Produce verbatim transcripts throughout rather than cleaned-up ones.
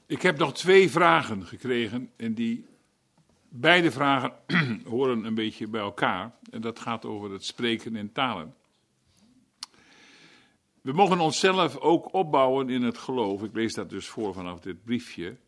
Ik heb nog twee vragen gekregen en die beide vragen horen een beetje bij elkaar. En dat gaat over het spreken in talen. We mogen onszelf ook opbouwen in het geloof. Ik lees dat dus voor vanaf dit briefje.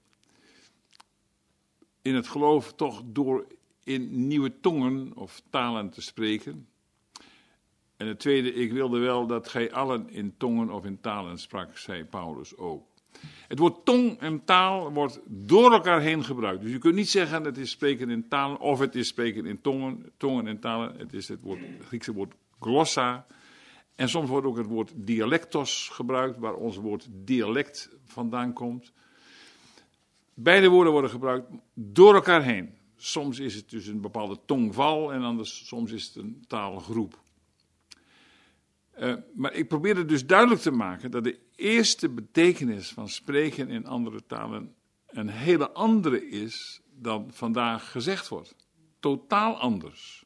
In het geloof toch door in nieuwe tongen of talen te spreken. En het tweede, ik wilde wel dat gij allen in tongen of in talen sprak, zei Paulus ook. Het woord tong en taal wordt door elkaar heen gebruikt. Dus je kunt niet zeggen het is spreken in talen of het is spreken in tongen, tongen en talen. Het is het, woord, het Griekse woord glossa. En soms wordt ook het woord dialectos gebruikt, waar ons woord dialect vandaan komt. Beide woorden worden gebruikt door elkaar heen. Soms is het dus een bepaalde tongval en anders, soms is het een taalgroep. Uh, maar ik probeerde dus duidelijk te maken dat de eerste betekenis van spreken in andere talen een hele andere is dan vandaag gezegd wordt. Totaal anders.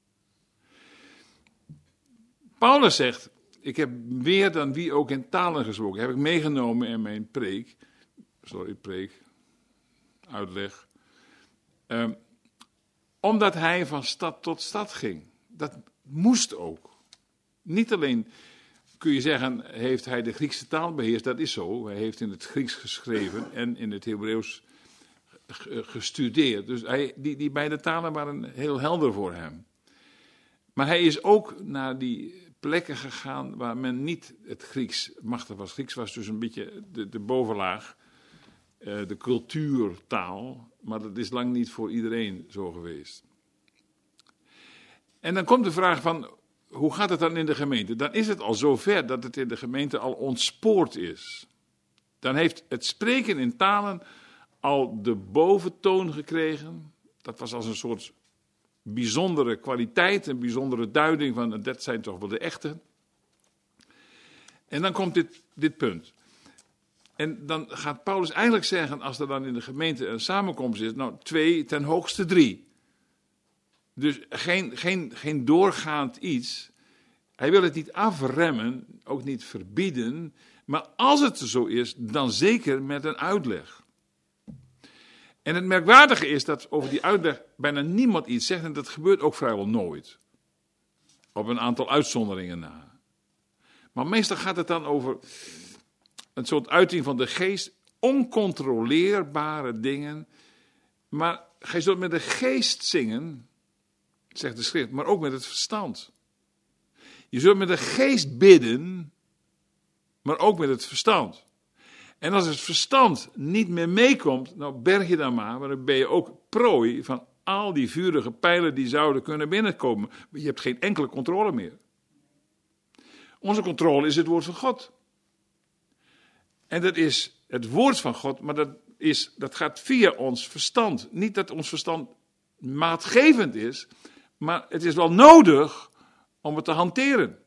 Paulus zegt, ik heb meer dan wie ook in talen gesproken. Heb ik meegenomen in mijn preek. Sorry, preek. Uitleg. Uh, omdat hij van stad tot stad ging. Dat moest ook. Niet alleen kun je zeggen, heeft hij de Griekse taal beheerst. Dat is zo. Hij heeft in het Grieks geschreven en in het Hebreeuws gestudeerd. Dus hij, die, die beide talen waren heel helder voor hem. Maar hij is ook naar die plekken gegaan waar men niet het Grieks machtig was. Grieks was dus een beetje de, de bovenlaag, uh, de cultuurtaal. Maar dat is lang niet voor iedereen zo geweest. En dan komt de vraag van, hoe gaat het dan in de gemeente? Dan is het al zover dat het in de gemeente al ontspoord is. Dan heeft het spreken in talen al de boventoon gekregen. Dat was als een soort bijzondere kwaliteit, een bijzondere duiding van dat zijn toch wel de echte. En dan komt dit, dit punt. En dan gaat Paulus eigenlijk zeggen, als er dan in de gemeente een samenkomst is, nou twee, ten hoogste drie. Dus geen, geen, geen doorgaand iets. Hij wil het niet afremmen, ook niet verbieden. Maar als het zo is, dan zeker met een uitleg. En het merkwaardige is dat over die uitleg bijna niemand iets zegt. En dat gebeurt ook vrijwel nooit. Op een aantal uitzonderingen na. Maar meestal gaat het dan over een soort uiting van de geest. Oncontroleerbare dingen. Maar gij zult met de geest zingen, zegt de schrift, maar ook met het verstand. Je zult met de geest bidden, maar ook met het verstand. En als het verstand niet meer meekomt, nou berg je dan maar, maar dan ben je ook prooi van al die vurige pijlen die zouden kunnen binnenkomen. Je hebt geen enkele controle meer. Onze controle is het woord van God. En dat is het woord van God, maar dat, is, dat gaat via ons verstand. Niet dat ons verstand maatgevend is, maar het is wel nodig om het te hanteren.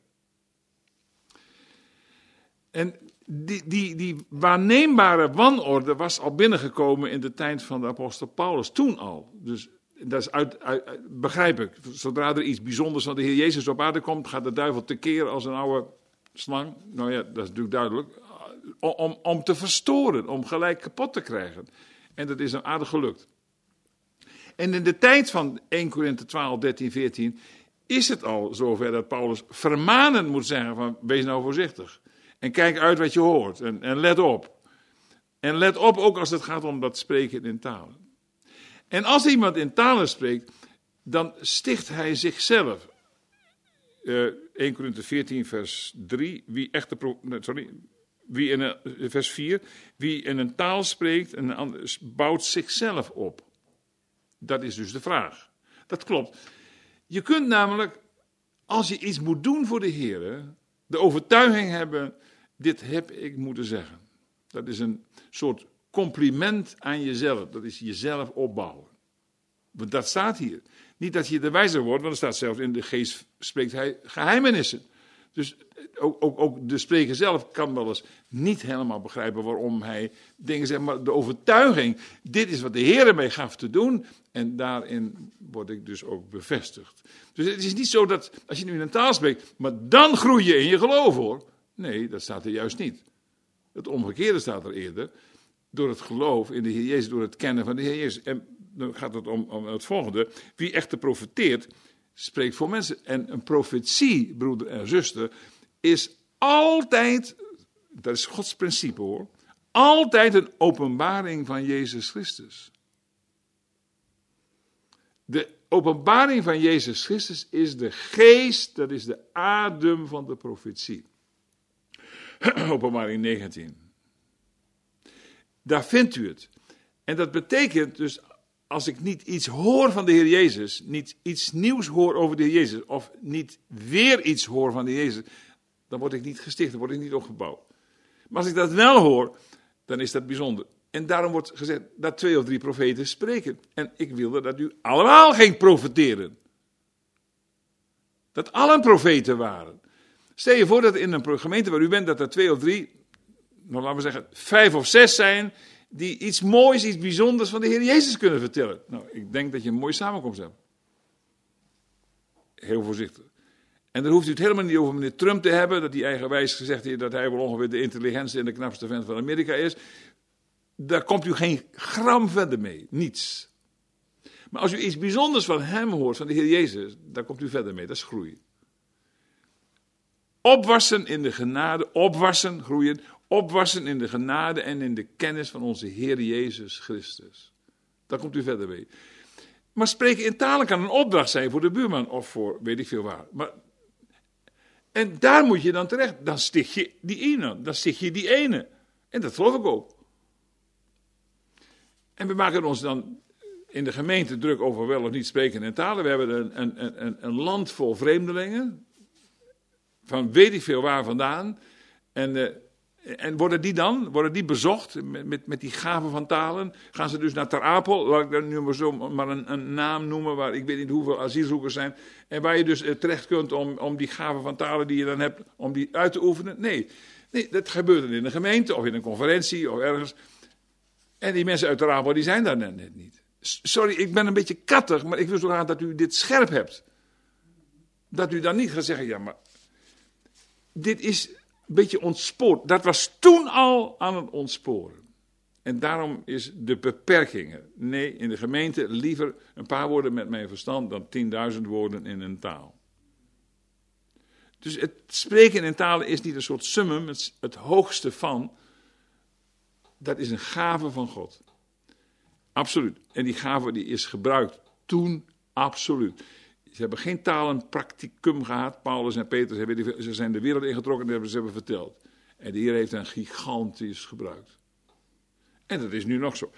En die, die, die waarneembare wanorde was al binnengekomen in de tijd van de apostel Paulus, toen al. Dus dat is uit, uit, begrijp ik, zodra er iets bijzonders van de Heer Jezus op aarde komt, gaat de duivel tekeer als een oude slang. Nou ja, dat is natuurlijk duidelijk. Om, om te verstoren, om gelijk kapot te krijgen. En dat is hem aardig gelukt. En in de tijd van eerste Korinthe twaalf, dertien, veertien is het al zover dat Paulus vermanend moet zeggen van wees nou voorzichtig. En kijk uit wat je hoort en, en let op. En let op ook als het gaat om dat spreken in talen. En als iemand in talen spreekt, dan sticht hij zichzelf. Uh, eerste Korinthe veertien vers drie, wie echte pro, sorry, wie in een, vers vier, wie in een taal spreekt en een ander, bouwt zichzelf op. Dat is dus de vraag. Dat klopt. Je kunt namelijk, als je iets moet doen voor de Heer, de overtuiging hebben, dit heb ik moeten zeggen. Dat is een soort compliment aan jezelf. Dat is jezelf opbouwen. Want dat staat hier. Niet dat je de wijzer wordt, want er staat zelfs in de geest spreekt hij geheimenissen. Dus ook, ook, ook de spreker zelf kan wel eens niet helemaal begrijpen waarom hij dingen zegt. Maar de overtuiging, dit is wat de Heer mij gaf te doen. En daarin word ik dus ook bevestigd. Dus het is niet zo dat als je nu in een taal spreekt, maar dan groei je in je geloof hoor. Nee, dat staat er juist niet. Het omgekeerde staat er eerder. door het geloof in de Heer Jezus, door het kennen van de Heer Jezus. En dan gaat het om, om het volgende. Wie echter profeteert, spreekt voor mensen. En een profetie, broeder en zuster, is altijd, dat is Gods principe hoor, altijd een openbaring van Jezus Christus. De openbaring van Jezus Christus is de geest, dat is de adem van de profetie. Openbaring negentien. Daar vindt u het. En dat betekent dus, als ik niet iets hoor van de Heer Jezus, niet iets nieuws hoor over de Heer Jezus, of niet weer iets hoor van de Heer Jezus, dan word ik niet gesticht, dan word ik niet opgebouwd. Maar als ik dat wel hoor, dan is dat bijzonder. En daarom wordt gezegd dat twee of drie profeten spreken. En ik wilde dat u allemaal ging profeteren. Dat allen profeten waren. Stel je voor dat in een gemeente waar u bent, dat er twee of drie, nou laten we zeggen, vijf of zes zijn, die iets moois, iets bijzonders van de Heer Jezus kunnen vertellen. Nou, ik denk dat je een mooie samenkomst hebt. Heel voorzichtig. En dan hoeft u het helemaal niet over meneer Trump te hebben, dat hij eigenwijs gezegd heeft dat hij wel ongeveer de intelligentste en de knapste vent van Amerika is. Daar komt u geen gram verder mee. Niets. Maar als u iets bijzonders van hem hoort, van de Heer Jezus, daar komt u verder mee. Dat is groei. Opwassen in de genade, opwassen, groeien, opwassen in de genade en in de kennis van onze Heer Jezus Christus. Daar komt u verder mee. Maar spreken in talen kan een opdracht zijn voor de buurman of voor weet ik veel waar. Maar, en daar moet je dan terecht. Dan sticht je die ene. Dan sticht je die ene. En dat geloof ik ook. En we maken ons dan in de gemeente druk over wel of niet spreken in talen. We hebben een, een, een, een land vol vreemdelingen. Van weet ik veel waar vandaan. En, uh, en worden die dan, worden die bezocht met, met, met die gaven van talen? Gaan ze dus naar Ter Apel, laat ik daar nu maar, zo, maar een, een naam noemen, waar ik weet niet hoeveel asielzoekers zijn. En waar je dus uh, terecht kunt om, om die gaven van talen die je dan hebt, om die uit te oefenen. Nee, nee, dat gebeurt dan in een gemeente of in een conferentie of ergens. En die mensen uit Ter Apel, die zijn daar net, net niet. Sorry, ik ben een beetje kattig, maar ik wil zo graag dat u dit scherp hebt. Dat u dan niet gaat zeggen, ja maar, dit is een beetje ontspoord. Dat was toen al aan het ontsporen. En daarom is de beperkingen. Nee, in de gemeente liever een paar woorden met mijn verstand dan tienduizend woorden in een taal. Dus het spreken in talen is niet een soort summum, het, het hoogste van. Dat is een gave van God. Absoluut. En die gave die is gebruikt toen absoluut. Ze hebben geen talenpracticum gehad. Paulus en Petrus, ze zijn de wereld ingetrokken en hebben ze hebben verteld. En de Heer heeft hen gigantisch gebruikt. En dat is nu nog zo.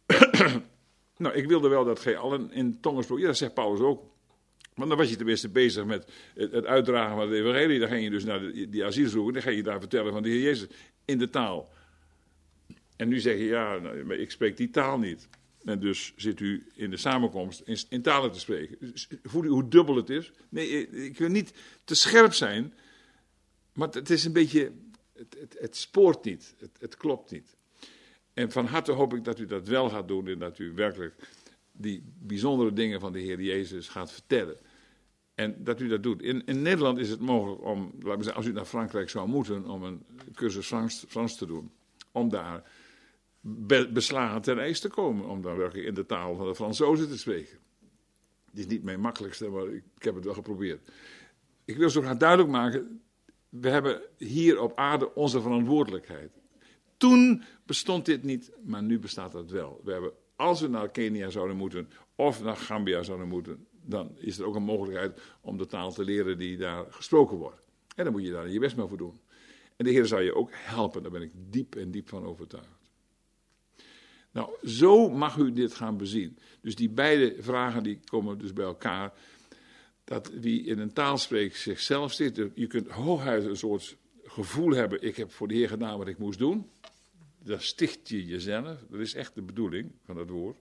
Nou, ik wilde wel dat gij allen in tongen sprak. Ja, dat zegt Paulus ook. Want dan was je tenminste bezig met het, het uitdragen van het evangelie. Dan ging je dus naar de, die asielzoeker. Dan ging je daar vertellen van de Heer Jezus in de taal. En nu zeg je, ja, nou, maar ik spreek die taal niet. En dus zit u in de samenkomst in, in talen te spreken. Voel u hoe dubbel het is? Nee, ik wil niet te scherp zijn. Maar het is een beetje, het, het, het spoort niet. Het, het klopt niet. En van harte hoop ik dat u dat wel gaat doen. En dat u werkelijk die bijzondere dingen van de Heer Jezus gaat vertellen. En dat u dat doet. In, in Nederland is het mogelijk om, laten we zeggen, als u naar Frankrijk zou moeten, om een cursus Frans, Frans te doen. Om daar be, beslagen ten ijs te komen. Om dan werkelijk in de taal van de Fransozen te spreken. Het is niet mijn makkelijkste, maar ik, ik heb het wel geprobeerd. Ik wil zo graag duidelijk maken, we hebben hier op aarde onze verantwoordelijkheid. Toen bestond dit niet, maar nu bestaat dat wel. We hebben, als we naar Kenia zouden moeten, of naar Gambia zouden moeten, dan is er ook een mogelijkheid om de taal te leren die daar gesproken wordt. En dan moet je daar je best maar voor doen. En de Heer zal je ook helpen, daar ben ik diep en diep van overtuigd. Nou, zo mag u dit gaan bezien. Dus die beide vragen die komen dus bij elkaar. Dat wie in een taal spreekt zichzelf sticht. Je kunt hooguit een soort gevoel hebben, ik heb voor de Heer gedaan wat ik moest doen. Dan sticht je jezelf. Dat is echt de bedoeling van dat woord.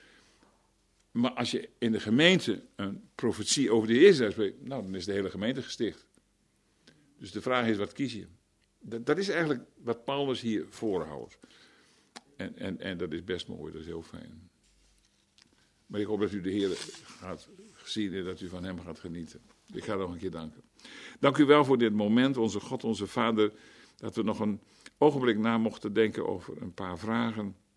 Maar als je in de gemeente een profetie over de Heer spreekt, nou, dan is de hele gemeente gesticht. Dus de vraag is, wat kies je? Dat, dat is eigenlijk wat Paulus hier voorhoudt. En, en, en dat is best mooi, dat is heel fijn. Maar ik hoop dat u de Heer gaat zien en dat u van hem gaat genieten. Ik ga nog een keer danken. Dank u wel voor dit moment, onze God, onze Vader, dat we nog een ogenblik na mochten denken over een paar vragen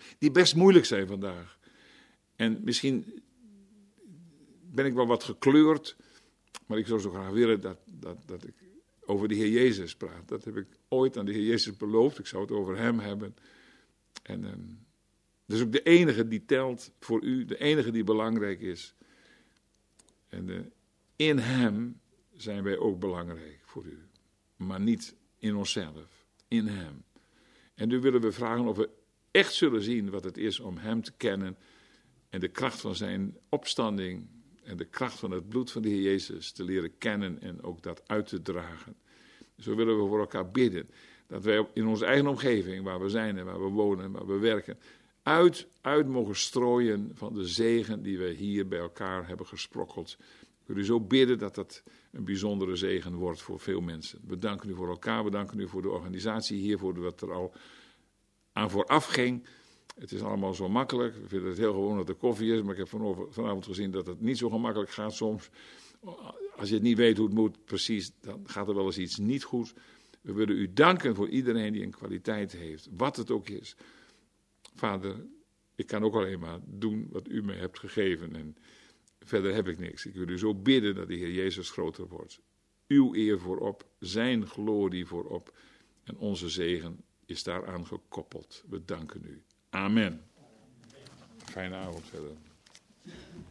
die best moeilijk zijn vandaag. En misschien ben ik wel wat gekleurd, maar ik zou zo graag willen dat, dat, dat ik over de Heer Jezus praat. Dat heb ik ooit aan de Heer Jezus beloofd. Ik zou het over hem hebben. En um, dat is ook de enige die telt voor u, de enige die belangrijk is. En uh, in hem zijn wij ook belangrijk voor u. Maar niet in onszelf, in hem. En nu willen we vragen of we echt zullen zien wat het is om hem te kennen. En de kracht van zijn opstanding en de kracht van het bloed van de Heer Jezus te leren kennen en ook dat uit te dragen. Zo willen we voor elkaar bidden. Dat wij in onze eigen omgeving, waar we zijn en waar we wonen en waar we werken, uit, uit mogen strooien van de zegen die we hier bij elkaar hebben gesprokkeld. Ik wil u zo bidden dat dat een bijzondere zegen wordt voor veel mensen. We danken u voor elkaar, we danken u voor de organisatie hier, voor wat er al aan vooraf ging. Het is allemaal zo makkelijk. We vinden het heel gewoon dat er koffie is, maar ik heb vanavond gezien dat het niet zo gemakkelijk gaat soms. Als je het niet weet hoe het moet precies, dan gaat er wel eens iets niet goed. We willen u danken voor iedereen die een kwaliteit heeft, wat het ook is. Vader, ik kan ook alleen maar doen wat u mij hebt gegeven en verder heb ik niks. Ik wil u zo bidden dat de Heer Jezus groter wordt. Uw eer voorop, zijn glorie voorop en onze zegen is daaraan gekoppeld. We danken u. Amen. Fijne avond verder.